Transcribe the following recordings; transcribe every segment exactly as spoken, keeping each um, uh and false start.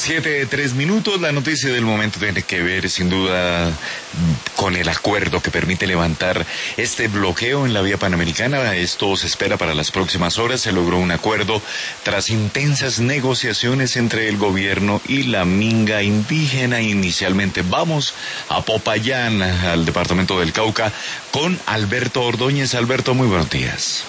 Siete, tres minutos. La noticia del momento tiene que ver sin duda con el acuerdo que permite levantar este bloqueo en la vía panamericana. Esto se espera para las próximas horas. Se logró un acuerdo tras intensas negociaciones entre el gobierno y la minga indígena. Inicialmente vamos a Popayán, al departamento del Cauca, con Alberto Ordóñez. Alberto, muy buenos días.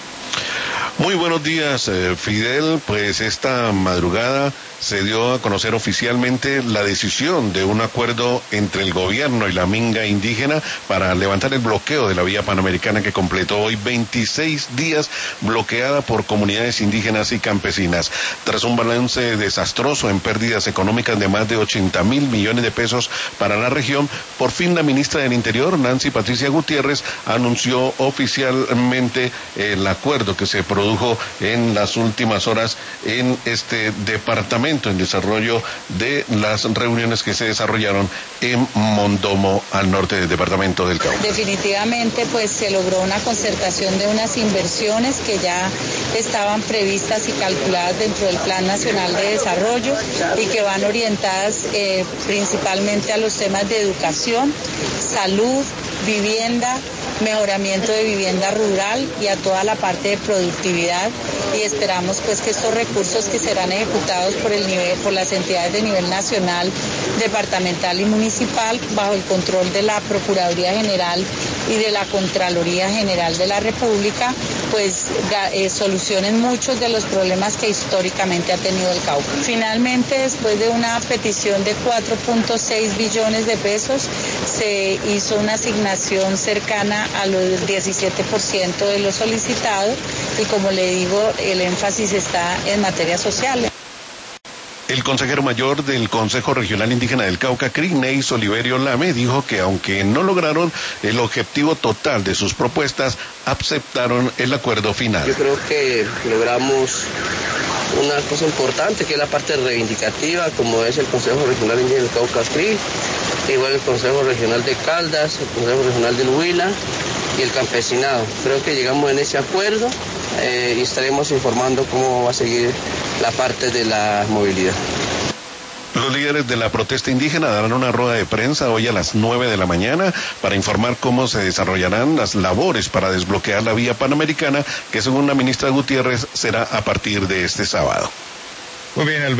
Muy buenos días, eh, Fidel. Pues esta madrugada se dio a conocer oficialmente la decisión de un acuerdo entre el gobierno y la minga indígena para levantar el bloqueo de la vía panamericana, que completó hoy veintiséis días bloqueada por comunidades indígenas y campesinas. Tras un balance desastroso en pérdidas económicas de más de ochenta mil millones de pesos para la región, por fin la ministra del Interior, Nancy Patricia Gutiérrez, anunció oficialmente el acuerdo que se produjo en las últimas horas en este departamento, en desarrollo de las reuniones que se desarrollaron en Mondomo, al norte del departamento del Cauca. Definitivamente, pues se logró una concertación de unas inversiones que ya estaban previstas y calculadas dentro del Plan Nacional de Desarrollo y que van orientadas eh, principalmente a los temas de educación, salud, vivienda, mejoramiento de vivienda rural y a toda la parte de productividad, y esperamos pues que estos recursos que serán ejecutados por el nivel, por las entidades de nivel nacional, departamental y municipal, bajo el control de la Procuraduría General y de la Contraloría General de la República, pues eh, solucionen muchos de los problemas que históricamente ha tenido el Cauca. Finalmente, después de una petición de cuatro punto seis billones de pesos, se hizo una asignación cercana a los diecisiete por ciento de lo solicitado, y como le digo, el énfasis está en materia social. El consejero mayor del Consejo Regional Indígena del Cauca, Crigneis Oliverio Lame, dijo que aunque no lograron el objetivo total de sus propuestas, aceptaron el acuerdo final. Yo creo que logramos una cosa importante, que es la parte reivindicativa, como es el Consejo Regional Indígena del Cauca, CRI, igual el Consejo Regional de Caldas, el Consejo Regional del Huila y el campesinado. Creo que llegamos en ese acuerdo eh, y estaremos informando cómo va a seguir la parte de la movilidad. Los líderes de la protesta indígena darán una rueda de prensa hoy a las nueve de la mañana para informar cómo se desarrollarán las labores para desbloquear la vía panamericana, que según la ministra Gutiérrez será a partir de este sábado. Muy bien, Alberto.